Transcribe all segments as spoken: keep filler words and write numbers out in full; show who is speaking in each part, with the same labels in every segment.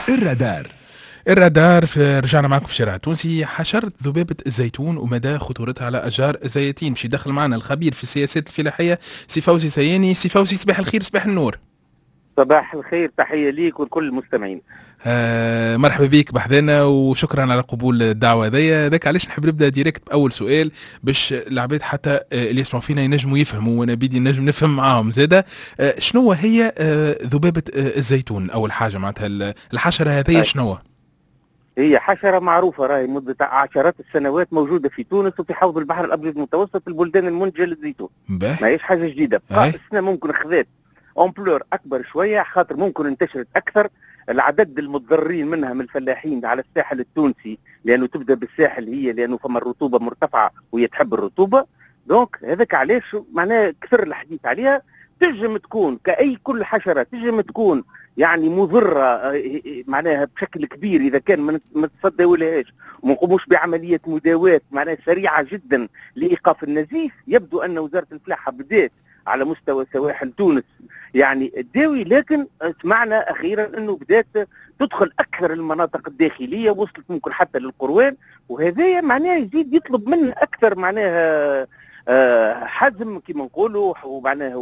Speaker 1: الرادار. الرادار في رجعنا معكم في شارع تونسي. حشرة ذبابة الزيتون ومدى خطورتها على أشجار الزيتين. باش يدخل معنا الخبير في السياسات الفلاحية سي فوزي سياني. سي فوزي، صباح الخير، صباح النور.
Speaker 2: صباح الخير، تحية ليك ولكل المستمعين.
Speaker 1: آه مرحبا بك بحذنا وشكرا على قبول الدعوه هذيا. ذاك علاش نحب نبدا ديريكت باول سؤال باش العباد حتى آه اللي يسمعوا فينا ينجموا يفهموا وانا بيدي نجم نفهم معاهم زاده. آه شنو هي آه ذبابه آه الزيتون؟ اول حاجه معناتها الحشره هذيا شنو؟
Speaker 2: هي حشرة معروفة، راهي مدة عشرات السنوات موجودة في تونس وفي حوض البحر الأبيض المتوسط، البلدان المنتجة للزيتون. ما هيش حاجة جديدة، بقى السنة ممكن خذات أمبلور أكبر شوية خاطر ممكن انتشرت أكثر. العدد المتضررين منها من الفلاحين على الساحل التونسي، لأنه تبدأ بالساحل هي لأنه فما الرطوبة مرتفعة وهي تحب الرطوبة. دونك هذاك علاش معناها كثر الحديث عليها. تنجم تكون كأي كل حشرة تنجم تكون يعني مضرة معناها بشكل كبير إذا كان ما تصداولهاش وما نقوموش بعملية مداواة معناها سريعة جدا لإيقاف النزيف. يبدو أن وزارة الفلاحة بدأت على مستوى سواحل تونس يعني الداوي، لكن سمعنا أخيرا أنه بدأت تدخل أكثر المناطق الداخلية، وصلت ممكن حتى للقروان، وهذا معناها يزيد يطلب منا أكثر معناها أه حزم كما نقولوا، ومعناها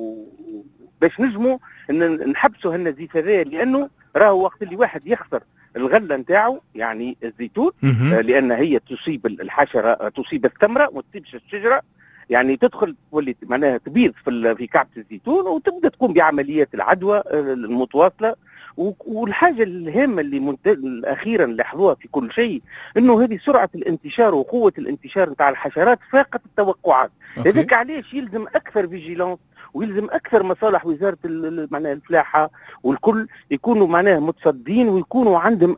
Speaker 2: باش نجموا نحبسوا هالنزيف هذا، لانه راهو وقت اللي واحد يخسر الغله نتاعو يعني الزيتون آه لان هي تصيب الحشره، تصيب الثمره وما تصيبش الشجره، يعني تدخل تولي معناها تبيض في في كعبه الزيتون وتبدا تقوم بعمليات العدوى المتواصله. والحاجه الهامه اللي اخيرا لاحظوها في كل شيء انه هذه سرعه الانتشار وقوه الانتشار نتاع الحشرات فاقت التوقعات. هذاك علاش يلزم اكثر فيجيلانس ويلزم اكثر مصالح وزاره معناها الفلاحه والكل يكونوا معناها متصدين ويكونوا عندهم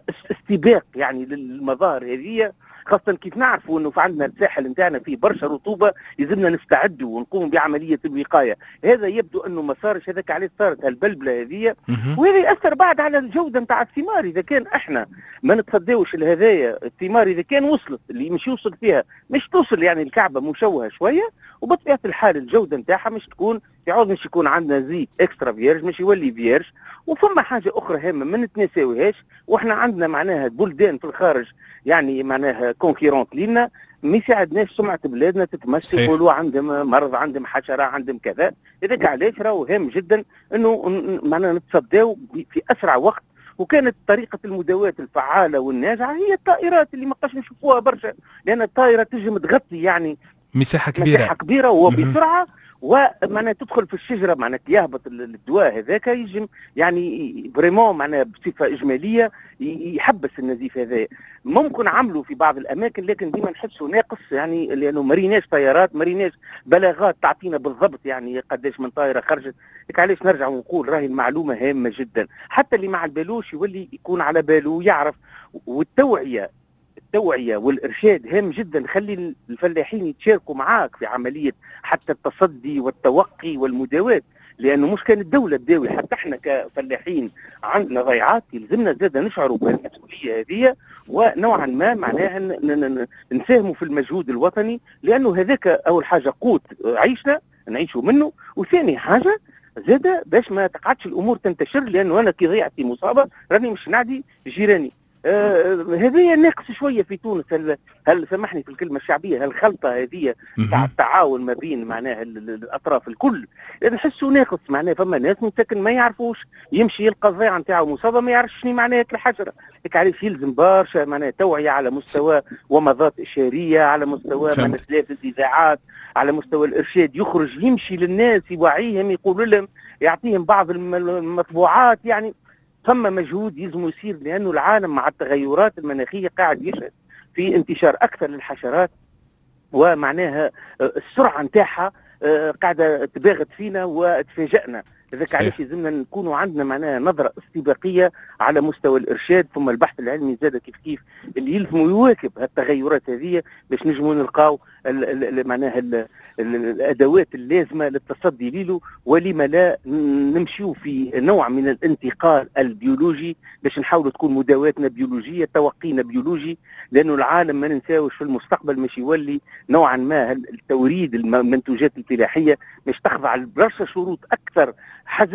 Speaker 2: استباق يعني للمظاهر هذه، خاصة كيف نعرفوا انه في عندنا الساحل نتاعنا فيه برشا رطوبة، يلزمنا نستعدوا ونقوم بعملية الوقاية. هذا يبدو انه ما صارش، هذاك علاش صارت هالبلبلة هذه، وهذا يأثر بعد على الجودة نتاع الثمار. اذا كان احنا ما نتصداوش لهذايا الثمار، اذا كان وصلت اللي مش يوصل فيها مش توصل يعني الكعبة مشوهة شوية، وبطبيعة الحال الجودة نتاعها مش تكون يعود مش يكون عندنا زيت اكسترا فيرج، مش يولي فيرج. وفما حاجة أخرى هامة ما نتنساوهاش، واحنا عندنا معناها بلدان في الخارج يعني معناها كونكيرونت لينا ما يساعدناش سمعة بلادنا تتمشى، يقولوا عندهم مرض، عندهم حشرة، عندهم كذا. إذاك علاش راهو هام جدا إنه معناها نتصداو في أسرع وقت. وكانت طريقة المداواة الفعالة والناجعة هي الطائرات اللي ما بقاش نشوفوها برشا، لأن الطائرة تنجم تغطي يعني
Speaker 1: مساحة كبيرة
Speaker 2: مساحة كبيرة وبسرعة، ومعناها تدخل في الشجره معناها يهبط الدواء هذاك يجم يعني فريمون معناها بصفه اجماليه يحبس النزيف هذا. ممكن عملوا في بعض الاماكن لكن ديما نحسوا ناقص، يعني لانه مريناش طيارات، مريناش بلاغات تعطينا بالضبط يعني قداش من طائره خرجت. لك علاش نرجع ونقول راهي المعلومه هامه جدا، حتى اللي ما بالوش يولي يكون على باله ويعرف. والتوعيه التوعية والإرشاد هام جدا، خلي الفلاحين يتشاركوا معاك في عملية حتى التصدي والتوقي والمداواة، لأنه مش كان الدولة تداوي، حتى احنا كفلاحين عندنا ضيعات يلزمنا زادة نشعروا بالمسؤولية هذه، ونوعا ما معناها نساهموا في المجهود الوطني، لأنه هذاك أول حاجة قوت عيشنا نعيشوا منه، وثاني حاجة زادة باش ما تقعدش الأمور تنتشر، لأنه أنا كي ضيعتي مصابة راني مش نعدي جيراني. آه هذه ناقص شويه في تونس. هل, هل سامحني في الكلمه الشعبيه، هالخلطه هذه تاع التعاون ما بين معناها الاطراف الكل نحسوا ناقص. معناها فما ناس مساكن ما يعرفوش، يمشي يلقى الضيعه نتاعو مصابه ما يعرفش شنو معناها الحشره. هيك علاش يلزم برشا معناها توعيه على مستوى ومضات اشاريه، على مستوى معناها سلاسل الاذاعات، على مستوى الارشاد، يخرج يمشي للناس يوعيهم، يقول لهم، يعطيهم بعض المطبوعات. يعني ثم مجهود يلزم يصير، لأنه العالم مع التغيرات المناخية قاعد يشهد في انتشار أكثر للحشرات، ومعناها السرعة نتاعها قاعدة تباغت فينا وتفاجئنا. لذلك علاش لازمنا نكونوا عندنا معناها نظرة استباقية على مستوى الإرشاد، ثم البحث العلمي زاد كيف كيف اللي يلزم يواكب هالتغيرات هذه باش نجموا نلقاو معناها الأدوات اللازمة للتصدي له. ولما لا نمشيو في نوع من الانتقال البيولوجي باش نحاولوا تكون مداواتنا بيولوجية، توقينا بيولوجي، لأنه العالم ما ننساوش في المستقبل مش يولي نوعا ما التوريد المنتوجات الفلاحية مش تخضع لبرشا شروط أكثر حزم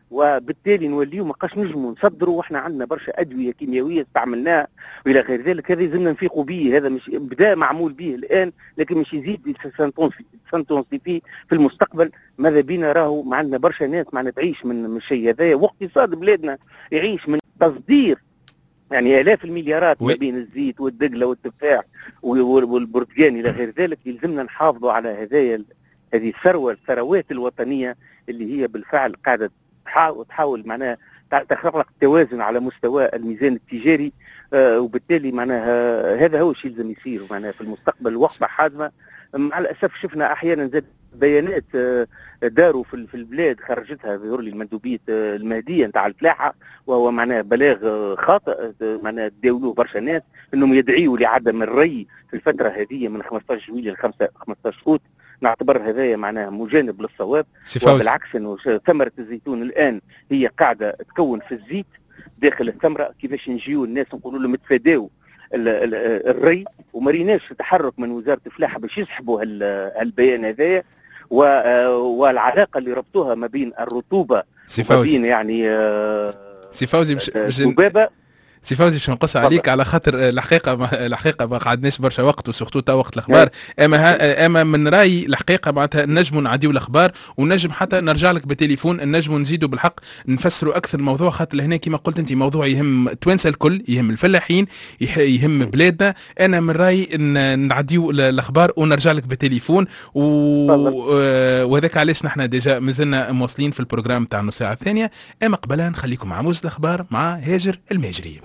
Speaker 2: وبالتالي نوليو ما بقاش نجموا نصدروا، واحنا عندنا برشا ادويه كيميائيه استعملناها والى غير ذلك. هذا لازمنا نفيقوا به، هذا مش بدا معمول به الان لكن مش يزيد سانتونسيفي في المستقبل. ماذا بينا راهو ما عندنا برشا ناس معنا تعيش من من الشيء هذايا، واقتصاد بلادنا يعيش من تصدير يعني آلاف المليارات ما بين الزيت والدقلة والتفاح والبرتقال إلى غير ذلك. يلزمنا نحافظوا على هذايا هذه الثروة الثروات الوطنية اللي هي بالفعل قاعدة تحاول, تحاول معناها تخلق توازن على مستوى الميزان التجاري. آه وبالتالي معناها هذا هو الشيء لازم يصير معناها في المستقبل وقفة حازمة. مع الأسف شفنا أحيانا زاد بيانات داروا في في البلاد خرجتها ظهر لي المندوبيه المهديه نتاع الفلاحه، وهو معناها بلاغ خاطئ معناها تداولوه برشا ناس انهم يدعيوا لعدم الري في الفتره هذه من خمسطاش جويلية ل خمسطاش اوت. نعتبر هذايا معناها مجانب للصواب، وبالعكس انه ثمره الزيتون الان هي قاعده تكون في الزيت داخل الثمره. كيفاش نجيو الناس نقولوا لهم تفاداو الري، وما ريناش تحرك من وزاره الفلاحه باش يسحبوا هالبيان هذايا، والعلاقه اللي ربطوها ما بين الرطوبه وما بين يعني
Speaker 1: سي فوزي
Speaker 2: الذبابه.
Speaker 1: سي فوزي باش نقص عليك على خاطر الحقيقه ما الحقيقه ما قعدناش برشا وقت وسورتو تا وقت الاخبار. اما اما من رايي الحقيقه معناتها نجموا نعديو الاخبار ونجم حتى نرجع لك بالتليفون نجموا نزيدوا بالحق نفسروا اكثر الموضوع، خاطر لهنا كما قلت انت موضوع يهم التوانسه الكل، يهم الفلاحين، يهم بلادنا. انا من رايي ان نعديو الاخبار ونرجع لك بالتليفون و... وهذاك علاش نحن ديجا مازلنا مواصلين في البروجرام تاع النص ساعه الثانيه. اما قبلها نخليكم مع موز الاخبار مع هاجر الماجري.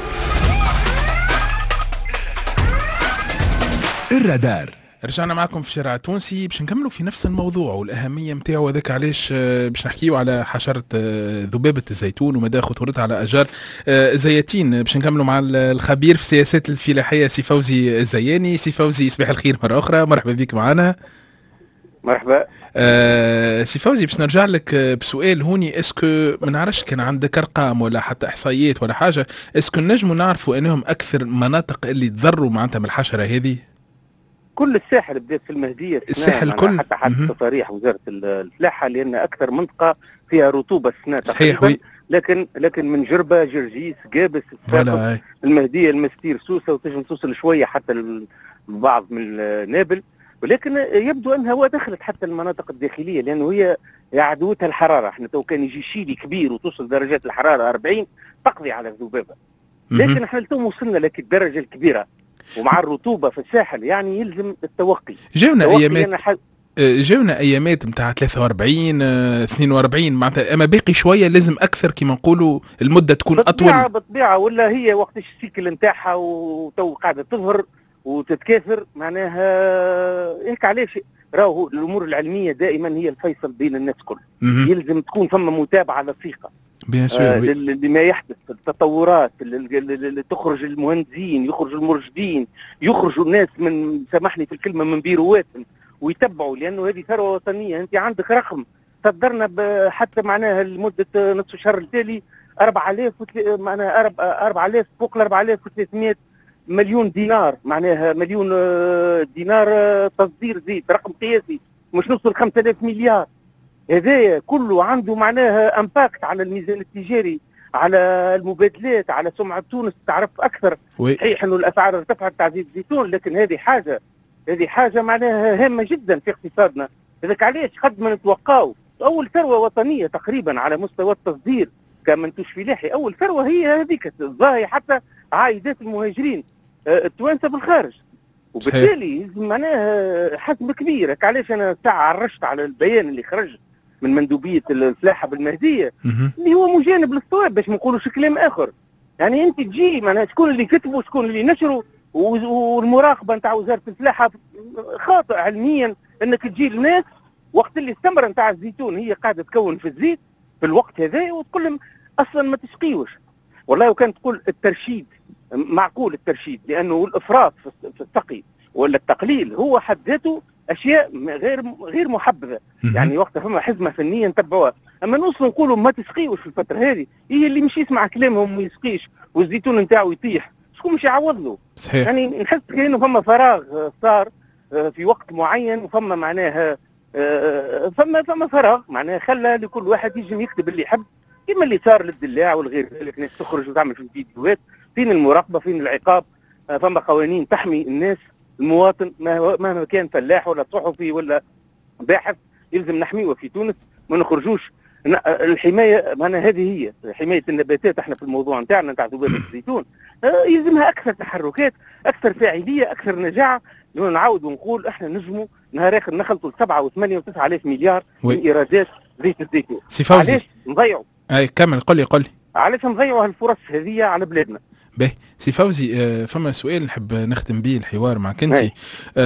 Speaker 1: الرادار. رجعنا معكم في الشارع التونسي باش نكملوا في نفس الموضوع والأهمية متاعه، وذاك علاش باش نحكيو على حشرة ذبابة الزيتون ومدى خطورتها على أشجار الزيتين. باش نكملوا مع الخبير في السياسات الفلاحية سي فوزي الزياني. سي فوزي صباح الخير مرة أخرى، مرحبا بك معنا.
Speaker 2: مرحبا.
Speaker 1: آه سي فوزي باش نرجع لك بسؤال هوني، اسكو ما نعرفش كان عندك ارقام ولا حتى احصائيات ولا حاجه، اسكو نجموا نعرفوا انهم اكثر مناطق اللي تضروا معناتها من الحشره هذه؟
Speaker 2: كل الساحل بدات في المهديه،
Speaker 1: الساحل كل
Speaker 2: حتى حتى تصاريح وزاره الفلاحه لان اكثر منطقه فيها رطوبه السنه
Speaker 1: صحيح وي.
Speaker 2: لكن لكن من جربه جرجيس قابس الساقط المهديه المستير سوسه وتنجم توصل شويه حتى البعض من نابل، ولكن يبدو انها دخلت حتى المناطق الداخليه لانه هي عدوتها الحراره. احنا تو كان يجي شيلي كبير وتوصل درجات الحراره أربعين تقضي على الذبابه، لكن احنا تو وصلنا لك الدرجه الكبيره ومع الرطوبه في الساحل يعني يلزم التوقي.
Speaker 1: جاونا ايامات حد... جاونا ايامات نتاع ثلاثة وأربعين اثنين وأربعين معناتها، اما باقي شويه لازم اكثر كما نقولوا المده تكون
Speaker 2: بطبيعة
Speaker 1: اطول
Speaker 2: بالطبيعه، ولا هي وقت السيكل نتاعها وتو قاعده تظهر وتتكاثر معناها هيك. علاش راهو الامور العلميه دائما هي الفيصل بين الناس كل. يلزم تكون ثم متابعه لصيقه
Speaker 1: بيان سور
Speaker 2: آه لما يحدث، التطورات اللي تخرج المهندسين، يخرج المرشدين، يخرجوا الناس من سامحني في الكلمه من بيرواتهم ويتبعوا، لانه هذه ثروه وطنيه. انت عندك رقم صدرنا حتى معناها لمده نصف شهر التالي أربعة آلاف معناها أربعة آلاف فوق ال أربعة آلاف وثلاثمائة مليون دينار، معناها مليون دينار تصدير زيت، رقم قياسي مش نوصل خمسة آلاف مليار. هذا كله عنده معناها امباكت على الميزان التجاري، على المبادلات، على سمعة تونس. تعرف اكثر صحيح انه الاسعار ارتفعت تاع زيت الزيتون، لكن هذه حاجه هذه حاجه معناها هامه جدا في اقتصادنا. هذاك علاش قد ما نتوقعوا اول ثروه وطنيه تقريبا على مستوى التصدير كمنتوج فلاحي، اول ثروه هي هذيك الظاهي حتى عائدات المهاجرين التوانسه بالخارج، وبالتالي معناها حسم كبير. علاش انا ساعه عرشت على البيان اللي خرج من مندوبيه الفلاحه بالمهديه اللي هو مجانب للصواب باش ما نقولوش كلام اخر. يعني انت تجي معناها شكون اللي كتبوا شكون اللي نشروا، والمراقبه نتاع وزاره الفلاحه خاطئ علميا انك تجي للناس وقت اللي الثمره نتاع الزيتون هي قاعده تكون في الزيت في الوقت هذا وتقول لهم اصلا ما تسقيوش. والله وكان تقول الترشيد معقول الترشيد، لانه الافراط في السقي ولا التقليل هو حد ذاته اشياء غير غير محبذه. يعني وقت فما حزمه فنيه نتبعوها، اما نوصلوا نقولوا ما تسقيوش في الفتره هذه، هي اللي مش يسمع كلامهم وما يسقيش والزيتون نتاعو يطيح، شكون مش يعوض له؟
Speaker 1: صحيح.
Speaker 2: يعني نحس كانه فما فراغ صار في وقت معين وفما معناها آه فما فما فراغ معناها خلى لكل واحد يجي يكتب اللي يحب كما اللي صار للدلاع والغير ذلك. ناس تخرج وتعمل في الفيديوهات. فين المراقبه؟ فين العقاب؟ آه فما قوانين تحمي الناس المواطن مهما كان فلاح ولا صحفي ولا باحث يلزم نحميه. وفي تونس ما نخرجوش الحمايه معناها هذه هي حمايه النباتات. احنا في الموضوع نتاعنا نتاع ذبابه الزيتون آه يلزمها اكثر تحركات اكثر فاعليه اكثر نجاعه. نعاود ونقول احنا نجموا نهار اخر نخلطوا سبعة وثمانية وتسعة آلاف مليار من ايرادات زيت الزيتون.
Speaker 1: سي فوزي
Speaker 2: علاش نضيعوا؟
Speaker 1: اي كمل قل لي قل لي
Speaker 2: علاش نضيعوا هالفرص هذه على بلادنا؟
Speaker 1: باهي سي فوزي آه فما سؤال نحب نختم به الحوار معك انت. آه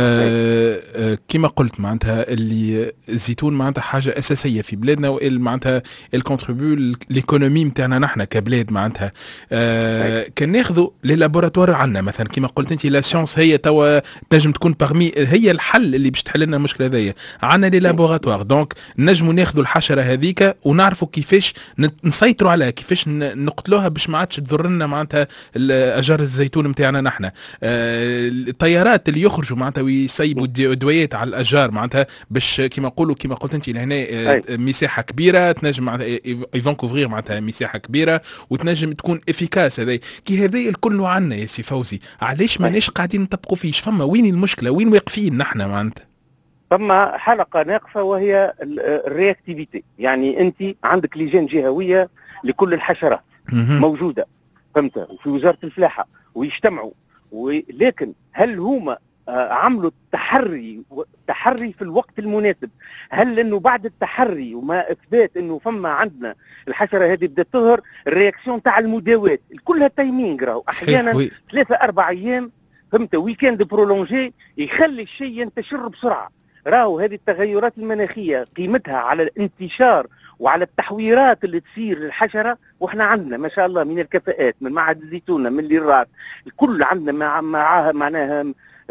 Speaker 1: آه كما قلت معناتها اللي الزيتون معناتها حاجه اساسيه في بلادنا وال معناتها الكونتريبيو ليكونومي نتاعنا نحن كبلاد معناتها. آه كان ناخذوا لي لابوراتوار عندنا مثلا كما قلت انت لا سيونس هي توا تنجم تكون باغمي هي الحل اللي باش تحل لنا المشكله هذيا. عندنا لي لابوراتوار دونك نجموا ناخذوا الحشره هذيك ونعرفوا كيفاش نسيطروا عليها كيفاش نقتلوها باش ما عادش تضر لنا معناتها اشجار الزيتون نتاعنا نحن. آه الطيارات اللي يخرجوا معناتها ويسيبوا الدويات على الاشجار معناتها باش كما نقولوا كما قلت انت لهنا آه مساحه كبيره تنجم معناتها ايفون كوفرير معناتها مساحه كبيره وتنجم تكون افيكاس. هذا كي هذا الكل عندنا يا سي فوزي علاش ماناش قاعدين نطبقوا فيش؟ فما وين المشكله؟ وين واقفين نحن معناتها؟
Speaker 2: فما حلقه ناقصه وهي الرياكتيفيتي. يعني انت عندك لجان جهويه لكل الحشرات موجوده فهمت في وزاره الفلاحه ويجتمعوا. ولكن هل هما عملوا التحري التحري في الوقت المناسب؟ هل انه بعد التحري وما اثبات انه فما عندنا الحشره هذه بدات تظهر الرياكسيون تاع المداواه كلها تايمينغ راهو احيانا ثلاثه اربع ايام فهمت ويكاند برولونجي يخلي الشيء ينتشر بسرعه. راهو هذه التغيرات المناخيه قيمتها على الانتشار وعلى التحويرات اللي تصير للحشره. واحنا عندنا ما شاء الله من الكفاءات من معهد الزيتونه من الليرات الكل عندنا مع معاها معناها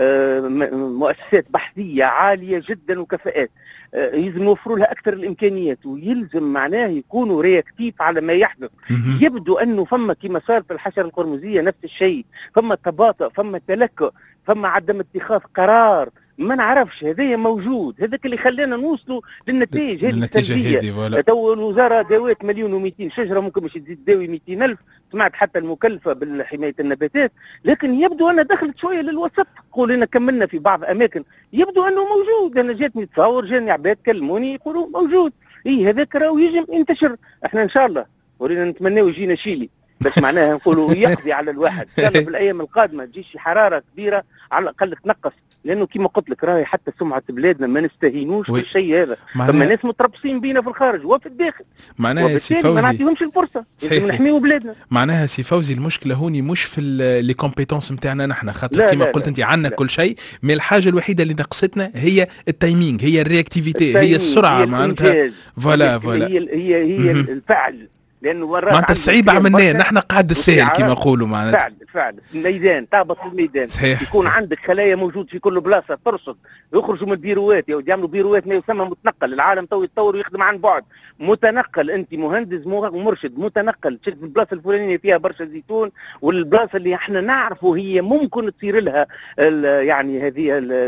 Speaker 2: مؤسسات بحثيه عاليه جدا وكفاءات. يلزم نوفروا لها اكثر الامكانيات ويلزم معناه يكونوا رياكتيف على ما يحدث. يبدو انه فما كما صار في الحشره القرمزيه نفس الشيء فما تباطؤ فما تلكؤ فما عدم اتخاذ قرار ما نعرفش. هذا موجود هذاك اللي خلانا نوصلوا للنتائج هذه السلبيه. تو الوزاره داوات مليون ومئتين شجره ممكن مش تزيد تداوي مئتين ألف. سمعت حتى المكلفه بالحمايه النباتات لكن يبدو أنها دخلت شويه للوسط. قول لنا كملنا في بعض اماكن يبدو انه موجود. انا جاتني تصور جاني عباد كلموني يقولوا موجود. اي هذاك راهو يجم ينتشر. احنا ان شاء الله ورينا نتمناو يجينا شيلي بس معناها نقولوا يقضي على الواحد. ان شاء الله في الايام القادمه تجيش حراره كبيره على الاقل تنقص. لانه كما قلت لك راهي حتى سمعه بلادنا ما نستهينوش بالشيء هذا. فما ناس متربصين بينا في الخارج وفي الداخل
Speaker 1: معناها سي فوزي
Speaker 2: ما نعطيهمش الفرصه لازم نحميو بلادنا.
Speaker 1: معناها سي فوزي المشكله هوني مش في لي كومبيتونس نتاعنا نحن خاطر كما قلت انت عندنا كل شيء من الحاجه الوحيده اللي ناقصتنا هي التايمينغ هي الرياكتيفيتي هي السرعه معناتها فوالا فوالا
Speaker 2: هي هي هي الفعل. لانه
Speaker 1: معناتها الصعيب عملناه نحن قاعد السهل كما نقولوا معناتها
Speaker 2: فعل فعل الميدان تهبط في الميدان
Speaker 1: صحيح
Speaker 2: يكون
Speaker 1: صحيح.
Speaker 2: عندك خلايا موجود في كل بلاصه ترصد يخرجوا من البيروات يعملوا بيروات ما يسمى متنقل. العالم تو يتطور ويخدم عن بعد متنقل. انت مهندس مرشد متنقل تشد البلاصه الفلانيه فيها برشا زيتون والبلاصه اللي احنا نعرفوا هي ممكن تصير لها يعني هذه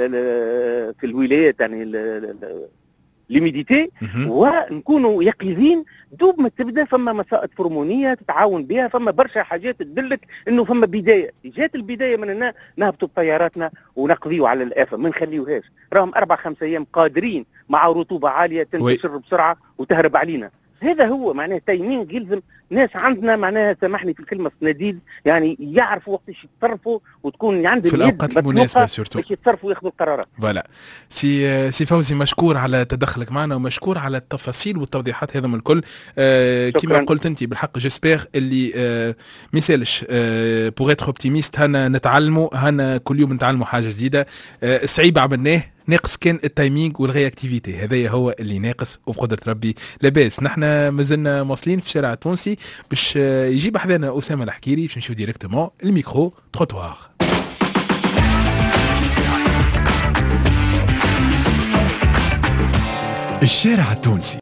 Speaker 2: في الولايات يعني ليميديتي ونكونوا يقظين دوب ما تبدا. فما مسائط فرمونيه تتعاون بها فما برشا حاجات تدلك انه فما بدايه. جات البدايه من هنا نهبطوا بطياراتنا ونقضيوا على الافه ما نخليوهاش. راهم اربع خمس ايام قادرين مع رطوبه عاليه تنتشر بسرعه وتهرب علينا. هذا هو معناه تايمينغ. يلزم ناس عندنا معناها سامحني في الكلمه صناديد يعني يعرفوا وقتاش يتصرفوا وتكون عندهم
Speaker 1: في الاوقات المناسبه سورتو
Speaker 2: باش يتصرفوا وياخذوا القرارات.
Speaker 1: فوالا سي سي فوزي مشكور على تدخلك معنا ومشكور على التفاصيل والتوضيحات هذا من الكل. آه كما قلت انت بالحق جيسبيغ اللي آه ما يسالش آه بوغ اتر اوبتيميست هنا نتعلموا هنا كل يوم نتعلموا حاجه جديده. آه الصعيب عملناه ناقص كان التايمينغ والرياكتيفيتي هذايا هو اللي ناقص وبقدرة ربي لاباس. نحن مازلنا مواصلين في الشارع التونسي باش يجيب حذانا أسامة الحكيري باش نمشيو ديريكتومون الميكرو تروتوار.
Speaker 3: الشارع التونسي.